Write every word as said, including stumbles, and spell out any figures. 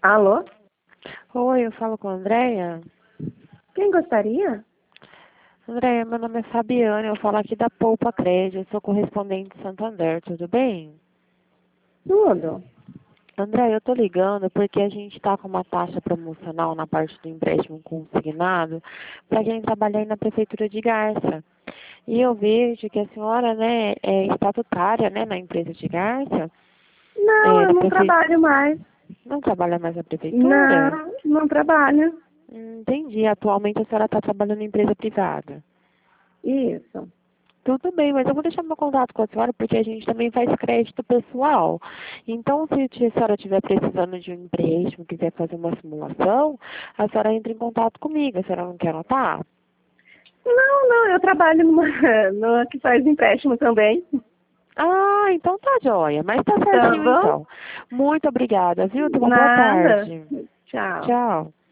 Alô? Oi, eu falo com a Andréia. Quem gostaria? Andréia, meu nome é Fabiana, eu falo aqui da Poupa Crédito, eu sou correspondente de Santander, tudo bem? Tudo. Andréia, eu tô ligando porque a gente tá com uma taxa promocional na parte do empréstimo consignado para quem trabalha aí na Prefeitura de Garça. E eu vejo que a senhora, né, é estatutária, né, na empresa de Garça, Não, é, eu da não prefe... trabalho mais. não trabalha mais na Prefeitura? Não, não trabalho. Hum, entendi, atualmente a senhora está trabalhando em empresa privada. Isso. Tudo bem, mas eu vou deixar meu contato com a senhora porque a gente também faz crédito pessoal. Então, se a senhora estiver precisando de um empréstimo, quiser fazer uma simulação, a senhora entra em contato comigo. A senhora não quer anotar? Não, não, eu trabalho numa, numa que faz empréstimo também. Ah, então tá joia, mas tá Tá certinho bom? então. Muito obrigada, viu? Tenha uma boa Nada. tarde. Tchau. Tchau.